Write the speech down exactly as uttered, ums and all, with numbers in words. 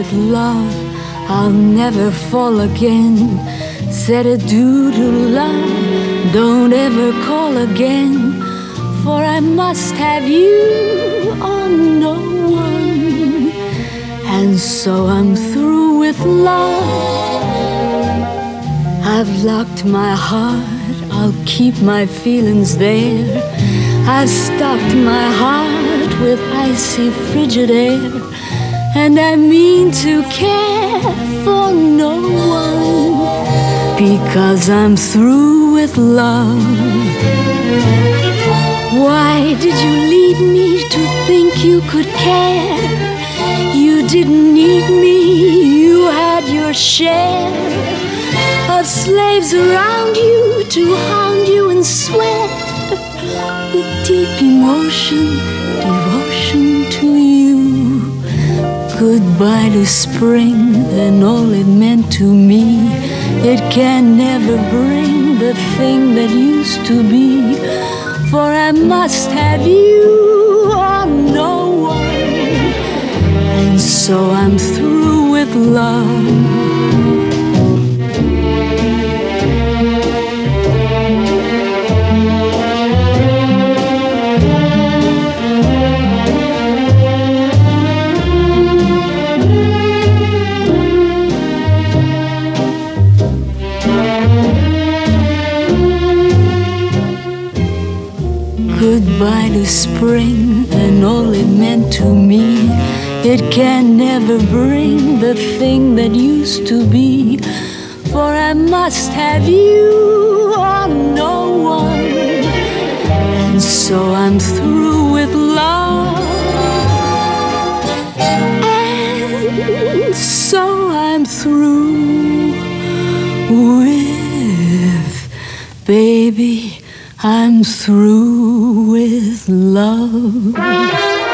with love, I'll never fall again. Said adieu to love, don't ever call again. For I must have you or no one. And so I'm through with love. I've locked my heart, I'll keep my feelings there. I've stocked my heart with icy frigid air. And I mean to care for no one, because I'm through with love. Why did you lead me to think you could care? You didn't need me, you had your share of slaves around you to hound you and sweat with deep emotion, devotion to you. Goodbye to spring and all it meant to me. It can never bring the thing that used to be. For I must have you or no one. And so I'm through with love. Goodbye to spring and all it meant to me. It can never bring the thing that used to be. For I must have you or no one. And so I'm through with love. And so I'm through with, baby, I'm through with love.